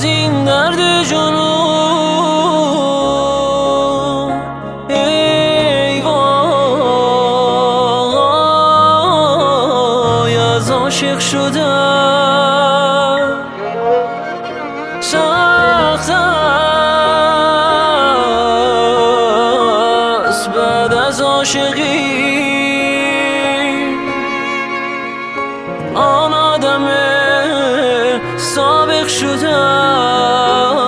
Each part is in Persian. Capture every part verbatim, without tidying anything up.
از این درد جنون. ای وای از عاشق شدن سخت است بعد از عاشقی. آن آدم سابق شدن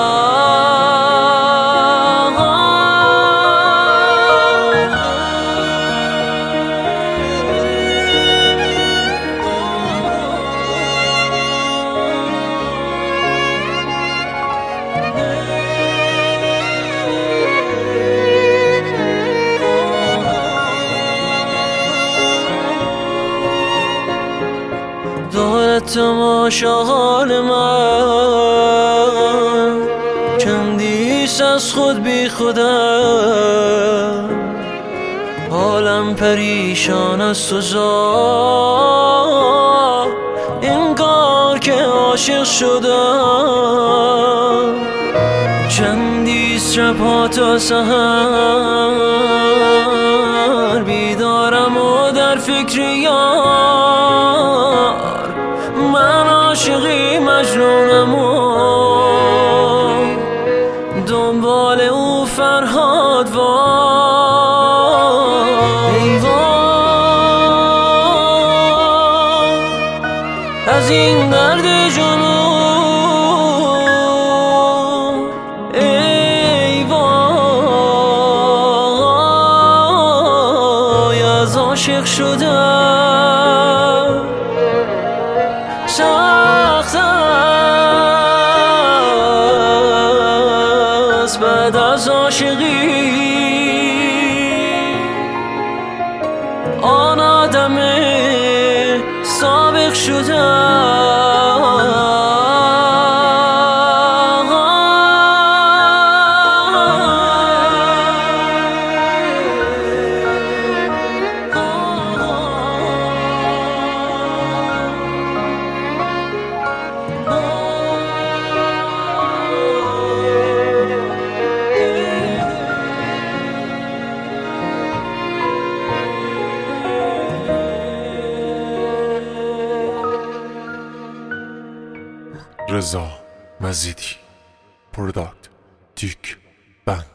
دارد تماشا حال من، چندیست از خود بی خودم. حالم پریشان است و زار انگار که عاشق شدم. چندیست شبها تا سحر بیدارم و در فکر یار. من عاشقی مجنونم و دنبال او فرهاد. وای ای وای از این درد جنون. ای وای از عاشق شدن سخت است بعد از عاشقی. آن آدم سابق شدن رضا مزیدی پروداکت دیک بند.